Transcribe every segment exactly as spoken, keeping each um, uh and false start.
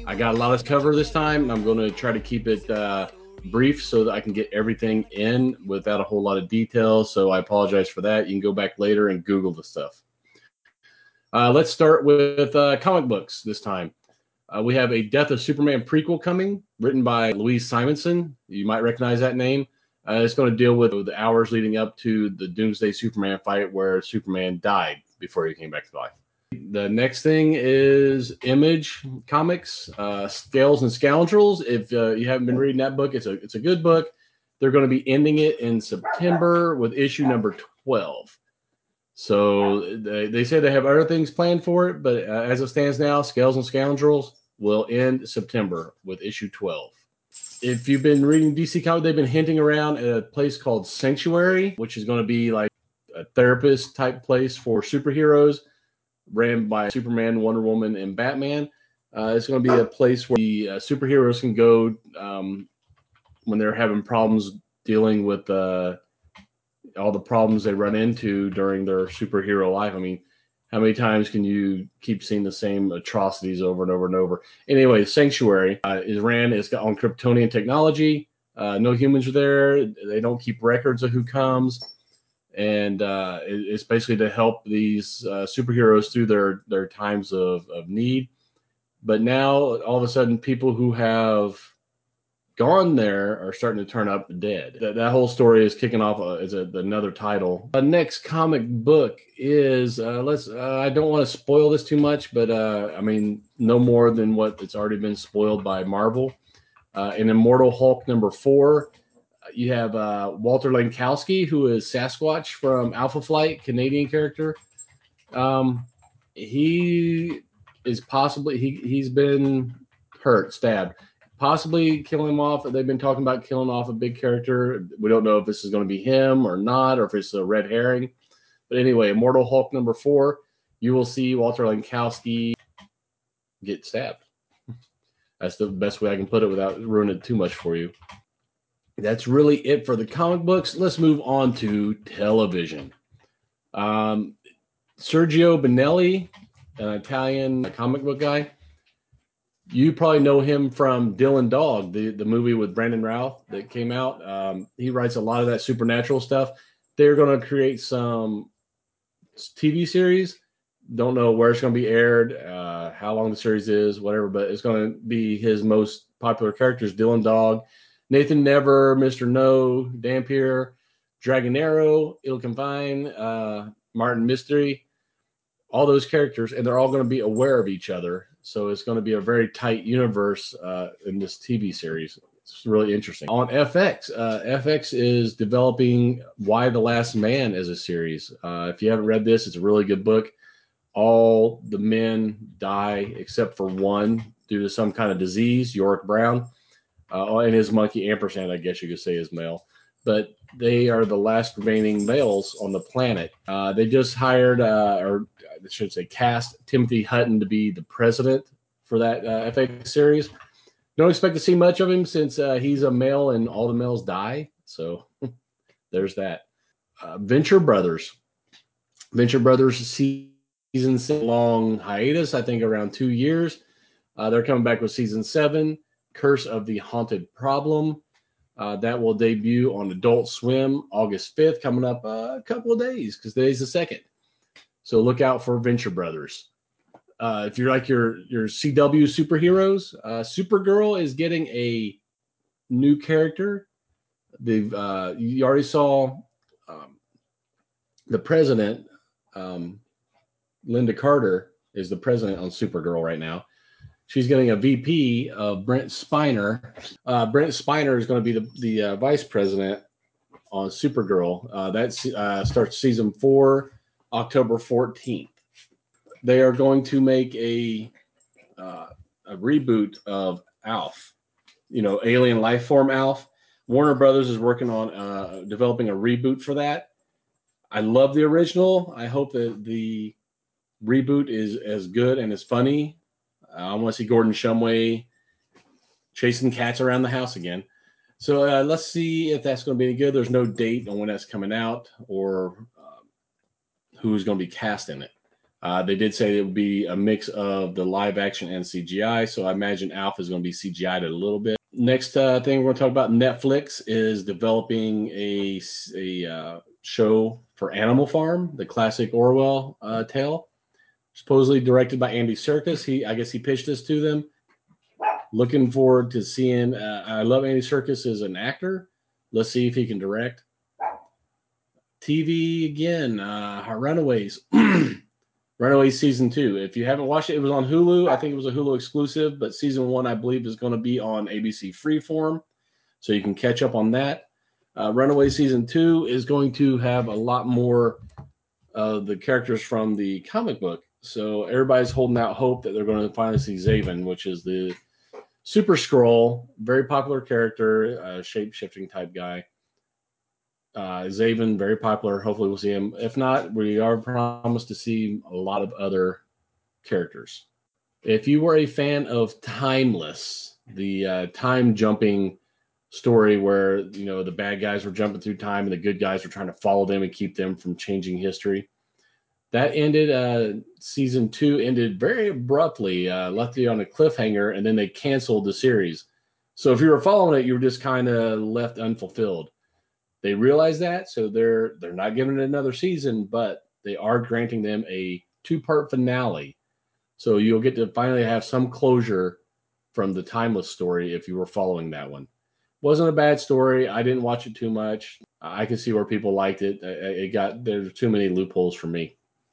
I got a lot to cover this time. I'm going to try to keep it uh, brief so that I can get everything in without a whole lot of detail. So I apologize for that. You can go back later and Google the stuff. Uh, let's start with uh, comic books this time. Uh, we have a Death of Superman prequel coming, written by Louise Simonson. You might recognize that name. Uh, it's going to deal with the hours leading up to the Doomsday Superman fight where Superman died before he came back to life. The next thing is Image Comics, uh, Scales and Scoundrels. If uh, you haven't been reading that book, it's a it's a good book. They're going to be ending it in September with issue number twelve. So they, they say they have other things planned for it, but uh, as it stands now, Scales and Scoundrels will end September with issue twelve. If you've been reading D C Comics, they've been hinting around at a place called Sanctuary, which is going to be like a therapist type place for superheroes, ran by Superman, Wonder Woman, and Batman. Uh, it's going to be a place where the uh, superheroes can go um, when they're having problems dealing with uh, all the problems they run into during their superhero life. I mean, how many times can you keep seeing the same atrocities over and over and over? Anyway, Sanctuary uh, is ran. It's got on Kryptonian technology. Uh, no humans are there. They don't keep records of who comes, and uh, it, it's basically to help these uh, superheroes through their their times of, of need. But now, all of a sudden, people who have gone there are starting to turn up dead. That, that whole story is kicking off uh, as a, another title. The next comic book is uh, let's. Uh, I don't want to spoil this too much, but uh, I mean, no more than what it's already been spoiled by Marvel. Uh, in Immortal Hulk number four, you have uh, Walter Lankowski, who is Sasquatch from Alpha Flight, Canadian character. Um, he is possibly he he's been hurt, stabbed, possibly killing him off. They've been talking about killing off a big character. We don't know if this is going to be him or not, or if it's a red herring. But anyway, Immortal Hulk number four, you will see Walter Lankowski get stabbed. That's the best way I can put it without ruining it too much for you. That's really it for the comic books. Let's move on to television. Um, Sergio Bonelli, an Italian comic book guy. You probably know him from Dylan Dog, the, the movie with Brandon Routh that came out. Um, he writes a lot of that supernatural stuff. They're going to create some T V series. Don't know where it's going to be aired, uh, how long the series is, whatever, but it's going to be his most popular characters, Dylan Dog, Nathan Never, Mister No, Dampier, Dragonero, Il Confine, uh, Martin Mystery, all those characters, and they're all going to be aware of each other. So it's going to be a very tight universe uh, in this T V series. It's really interesting. On F X, uh, F X is developing Y the Last Man as a series. Uh, if you haven't read this, it's a really good book. All the men die except for one due to some kind of disease, Yorick Brown, uh, and his monkey ampersand, I guess you could say, is male. But they are the last remaining males on the planet. Uh, they just hired, uh, or I should say, cast Timothy Hutton to be the president for that uh, F X series. Don't expect to see much of him since uh, he's a male and all the males die. So there's that. Uh, Venture Brothers. Venture Brothers season six long hiatus, I think around two years. Uh, they're coming back with season seven, Curse of the Haunted Problem. Uh, that will debut on Adult Swim August fifth, coming up uh, a couple of days because today's the second. So look out for Venture Brothers. Uh, if you're like your your C W superheroes, uh, Supergirl is getting a new character. They've uh, you already saw um, the president, um, Linda Carter, is the president on Supergirl right now. She's getting a V P of Brent Spiner. Uh, Brent Spiner is going to be the, the uh, vice president on Supergirl. Uh, that uh, starts season four, October fourteenth. They are going to make a uh, a reboot of Alf. You know, alien life form Alf. Warner Brothers is working on uh, developing a reboot for that. I love the original. I hope that the reboot is as good and as funny. I want to see Gordon Shumway chasing cats around the house again. So uh, let's see if that's going to be any good. There's no date on when that's coming out or uh, who's going to be cast in it. Uh, they did say it would be a mix of the live action and C G I, so I imagine Alpha is going to be C G I'd a little bit. Next uh, thing we're going to talk about, Netflix is developing a, a uh, show for Animal Farm, the classic Orwell uh, tale, supposedly directed by Andy Serkis. He, I guess he pitched this to them. Looking forward to seeing. Uh, I love Andy Serkis as an actor. Let's see if he can direct. T V again, uh, Runaways. Runaways season two. If you haven't watched it, it was on Hulu. I think it was a Hulu exclusive, but season one, I believe, is going to be on A B C Freeform, so you can catch up on that. Uh, Runaways season two is going to have a lot more of the characters from the comic book. So everybody's holding out hope that they're going to finally see Zaven, which is the Super Skrull, very popular character, uh, shape-shifting type guy. Uh, Zaven, very popular. Hopefully, we'll see him. If not, we are promised to see a lot of other characters. If you were a fan of Timeless, the uh, time jumping story where you know the bad guys were jumping through time and the good guys were trying to follow them and keep them from changing history, that ended. Uh, season two ended very abruptly, uh, left you on a cliffhanger, and then they canceled the series. So if you were following it, you were just kind of left unfulfilled. They realize that, so they're they're not giving it another season, but they are granting them a two-part finale. So you'll get to finally have some closure from the Timeless story if you were following that one. Wasn't a bad story. I didn't watch it too much. I can see where people liked it. It got there's too many loopholes for me.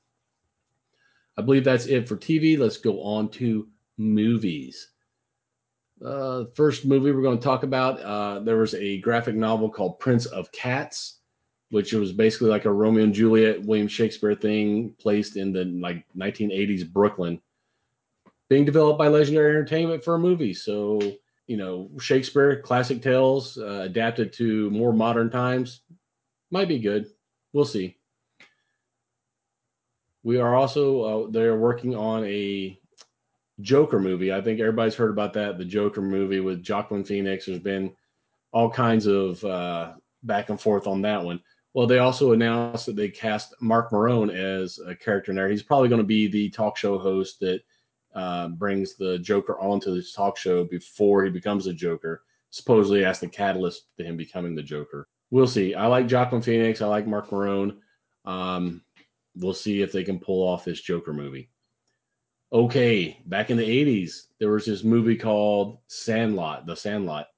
I believe that's it for T V. Let's go on to movies. Uh, first movie we're going to talk about, uh, there was a graphic novel called Prince of Cats, which was basically like a Romeo and Juliet, William Shakespeare thing placed in the like nineteen eighties Brooklyn, being developed by Legendary Entertainment for a movie. So, you know, Shakespeare, classic tales, uh, adapted to more modern times, might be good. We'll see. We are also, uh, they're working on a Joker movie. I think everybody's heard about that. The Joker movie with Joaquin Phoenix. There's been all kinds of uh, back and forth on that one. Well, they also announced that they cast Mark Maron as a character in there. He's probably going to be the talk show host that uh, brings the Joker onto this talk show before he becomes a Joker. Supposedly, as the catalyst to him becoming the Joker. We'll see. I like Joaquin Phoenix. I like Mark Maron. Um, we'll see if they can pull off this Joker movie. Okay, back in the eighties, there was this movie called Sandlot, The Sandlot.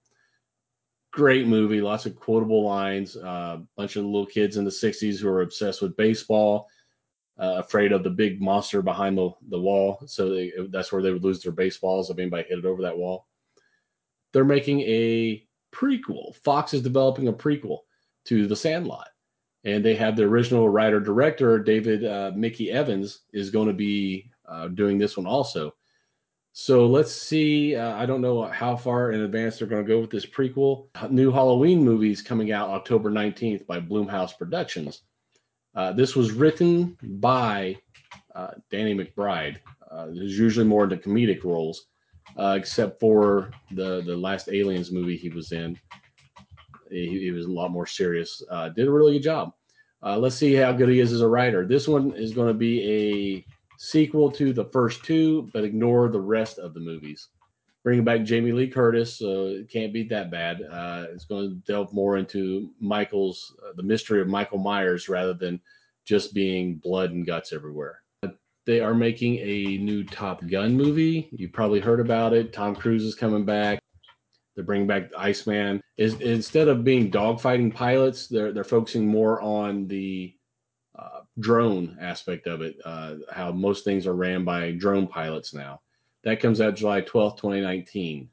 Great movie, lots of quotable lines. A uh, bunch of little kids in the sixties who are obsessed with baseball, uh, afraid of the big monster behind the, the wall. So they, that's where they would lose their baseballs if anybody hit it over that wall. They're making a prequel. Fox is developing a prequel to The Sandlot. And they have the original writer director, David uh, Mickey Evans, is going to be uh, doing this one also. So let's see. Uh, I don't know how far in advance they're going to go with this prequel. New Halloween movies coming out October nineteenth by Blumhouse Productions. Uh, this was written by uh, Danny McBride, uh, who's usually more into comedic roles, uh, except for the, the last Aliens movie he was in. He, he was a lot more serious. Uh, did a really good job. Uh, let's see how good he is as a writer. This one is going to be a sequel to the first two, but ignore the rest of the movies. Bringing back Jamie Lee Curtis, so it can't be that bad. Uh, it's going to delve more into Michael's, uh, the mystery of Michael Myers rather than just being blood and guts everywhere. They are making a new Top Gun movie. You probably heard about it. Tom Cruise is coming back. They're bringing back Iceman. Is instead of being dogfighting pilots, they're they're focusing more on the uh, drone aspect of it. Uh, how most things are ran by drone pilots now. That comes out July twelfth, twenty nineteen.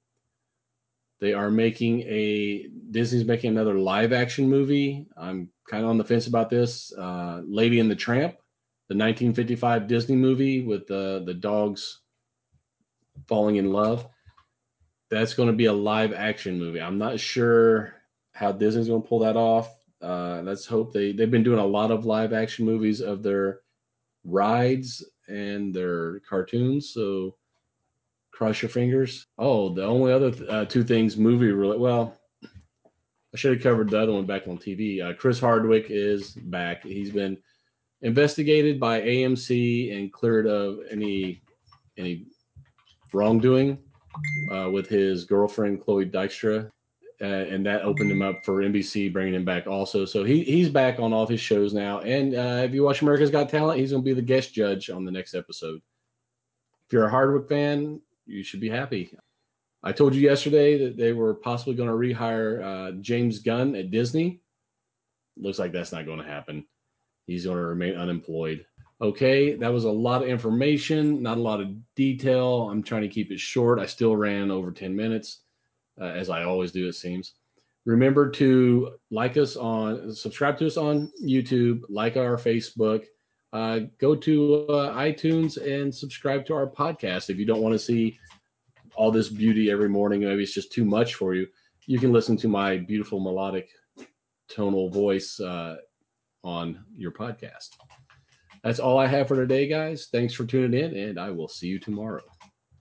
They are making a Disney's making another live action movie. I'm kind of on the fence about this. Uh, Lady and the Tramp, the nineteen fifty-five Disney movie with the the dogs falling in love. That's going to be a live action movie. I'm not sure how Disney's going to pull that off. Uh, let's hope they they've been doing a lot of live action movies of their rides and their cartoons. So cross your fingers. Oh, the only other uh, two things movie really well. I should have covered the other one back on T V. Uh, Chris Hardwick is back. He's been investigated by A M C and cleared of any any wrongdoing uh, with his girlfriend Chloe Dykstra. Uh, and that opened him up for N B C bringing him back also. So he he's back on all of his shows now. And uh, if you watch America's Got Talent, he's going to be the guest judge on the next episode. If you're a Hardwick fan, you should be happy. I told you yesterday that they were possibly going to rehire uh, James Gunn at Disney. Looks like that's not going to happen. He's going to remain unemployed. Okay, that was a lot of information, not a lot of detail. I'm trying to keep it short. I still ran over ten minutes. Uh, as I always do, it seems. Remember to like us on, subscribe to us on YouTube, like our Facebook, uh, go to uh, iTunes and subscribe to our podcast. If you don't want to see all this beauty every morning, maybe it's just too much for you, you can listen to my beautiful melodic tonal voice uh, on your podcast. That's all I have for today, guys. Thanks for tuning in, and I will see you tomorrow.